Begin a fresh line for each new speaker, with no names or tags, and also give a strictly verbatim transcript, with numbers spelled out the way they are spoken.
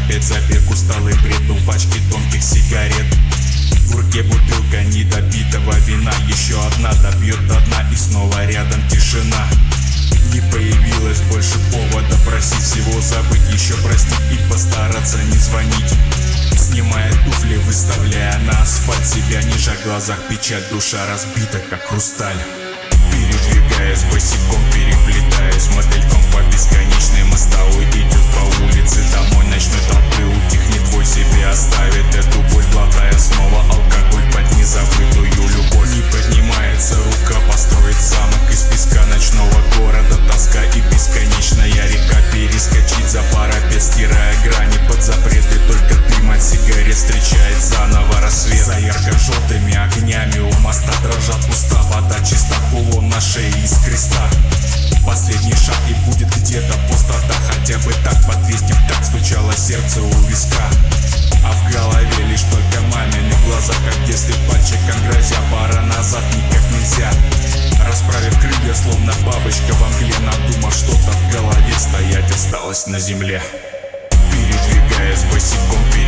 опять забег, усталый бред, был пачки тонких сигарет. В руке бутылка недопитого вина, еще одна добьет до дна, и снова рядом тишина. Не появилось больше повода просить, всего забыть, еще простить и постараться не звонить. Снимая туфли, выставляя на асфальт, себя ниже, в глазах печаль, душа разбита, как хрусталь. Передвигаясь босиком, переплетаясь мотыльком по бесконечной мостовой, идет по улице домой ночной толпы, утихнет твой, себе оставит эту боль, глотая снова алкоголь под незабытую любовь. Не поднимается рука построить замок из песка ночного города, тоска и бесконечная река, перескочить за парапет, стирая грани под запреты, только дым от сигарет встречает заново рассвет. За ярко-желтыми огнями у моста дрожат уста, вода чиста, кулон на шее из креста. Последний шаг и будет где-то пустота, хотя бы так под двести так стучало сердце у виска. А в голове лишь только мамины глаза, как в детстве пальчиком грозя, пора назад никак нельзя. Расправив крылья, словно бабочка во мгле, надумав что-то в голове, стоять осталось на земле. Передвигаясь босиком,